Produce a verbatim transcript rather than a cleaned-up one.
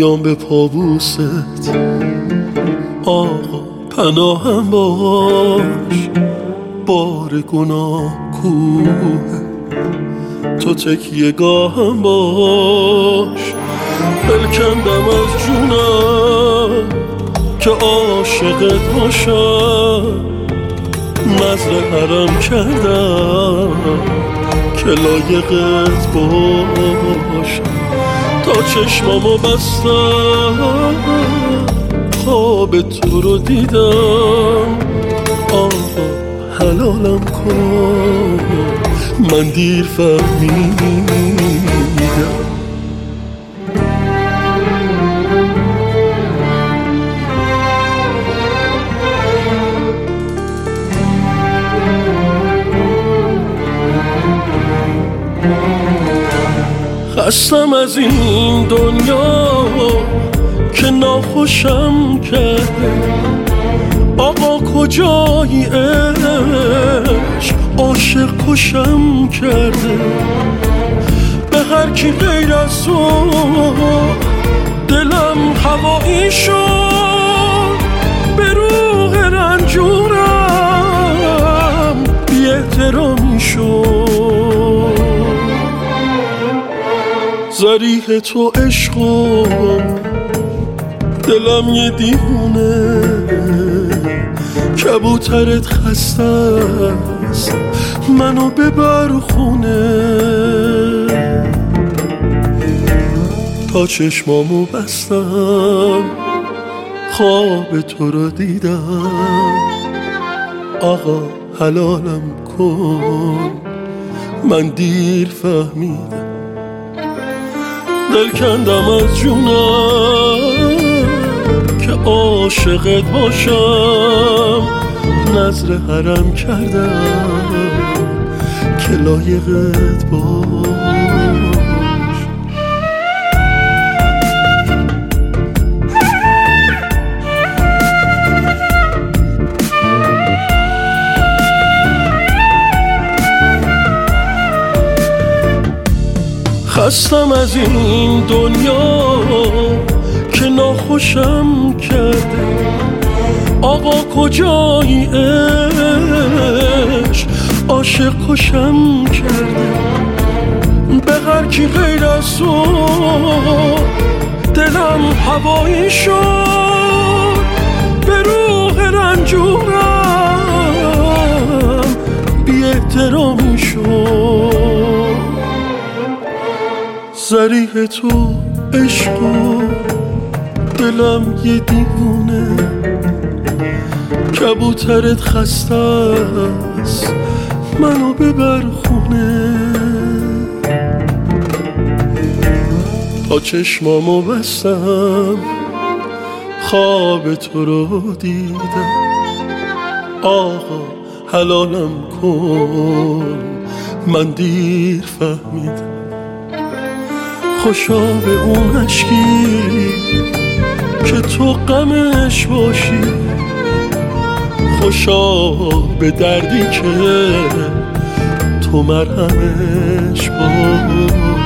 بیام به پابوست آقا پناهم باش، بار گناه کوه تو تکیه گاهم باش. بلکندم از جونم که عاشقت باشم، نذر حرم کردم که لایقت باشم. تا چشمامو بستم خواب تو رو دیدم، آقا حلالم کن من دیر فهمیدم. خستم از این دنیا که ناخوشم کرده، آقا کجایی عشق عاشق کشم کرده. به هر کی غیر از تو دلم هوایی شد، به روح رنجورم بی احترامی شد. ضریح تو عشقم دلم یه دیوونه، کبوترت خسته است منو ببر خونه. تا چشمامو بستم خواب تو رو دیدم، آقا حلالم کن من دیر فهمیدم. دل کندم از جونم که عاشقت باشم، نذر حرم کردم که لایقت باش. خستم از این دنیا که ناخوشم کرده، آقا کجایی عشق عاشق کشم کرده. به هر کی غیر از تو دلم هوایی شد، به روح رنجورم بی احترامی شد. ضریح تو عشق و دلم یه دیوونه، کبوترت خسته است منو ببر خونه. تا چشمامو بستم خواب تو رو دیدم، آقا حلالم کن من دیر فهمیدم. خوشا به اون عشقی که تو غمش باشی، خوشا به دردی که تو مرهمش باشی.